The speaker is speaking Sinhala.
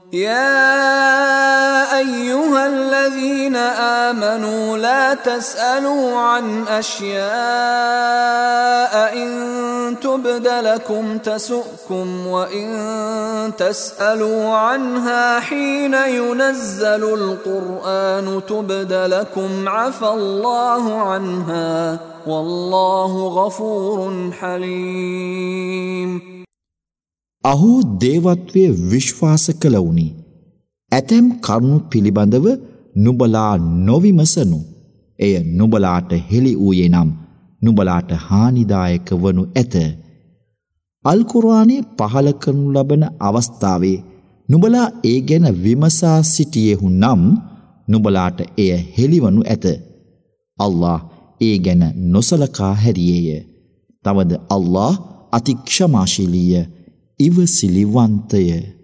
يا أيها الذين آمنوا لا تسألوا عن أشياء إن تبد لكم تسؤكم وإن تسألوا عنها حين ينزل القرآن تبد لكم عفى الله عنها والله غفور حليم. අහු දේවත්වයේ විශ්වාස කළවුනි. ඇතැම් කරුණු පිළිබඳව නුඹලා නොවිමසනු. එය නුඹලාට හෙළි වූයේ නම් නුඹලාට හානිදායක වනු ඇත. අල් කුර්ආනයේ පහල කරනු ලබන අවස්ථාවේ නුඹලා ඒ ගැන විමසා සිටියෙහු නම් නුඹලාට එය හෙළිවනු ඇත. අල්ලාහ් ඒ ගැන නොසලකා හැරියේය. තවද අල්ලාහ් අති ක්ෂමාශීලීය ඉවසිලිවන්තය.